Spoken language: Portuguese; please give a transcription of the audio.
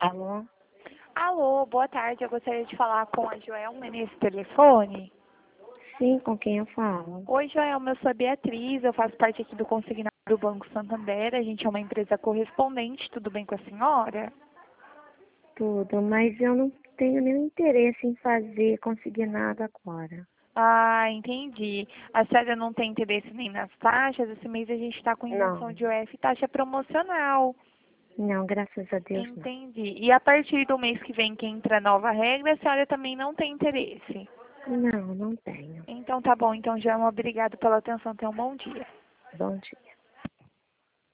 Alô? Alô, boa tarde. Eu gostaria de falar com a Joelma nesse telefone. Sim, com quem eu falo? Oi, Joelma, eu sou a Beatriz, eu faço parte aqui do consignado do Banco Santander. A gente é uma empresa correspondente, tudo bem com a senhora? Tudo, mas eu não tenho nenhum interesse em fazer consignado agora. Ah, entendi. A senhora não tem interesse nem nas taxas? Esse mês a gente está com isenção Não, de OF taxa promocional. não, graças a Deus não. Entendi. E a partir do mês que vem, que entra a nova regra, a senhora também não tem interesse? Não, não tenho. Então tá bom. Então, Joelma, obrigado pela atenção. Tenha um bom dia. Bom dia.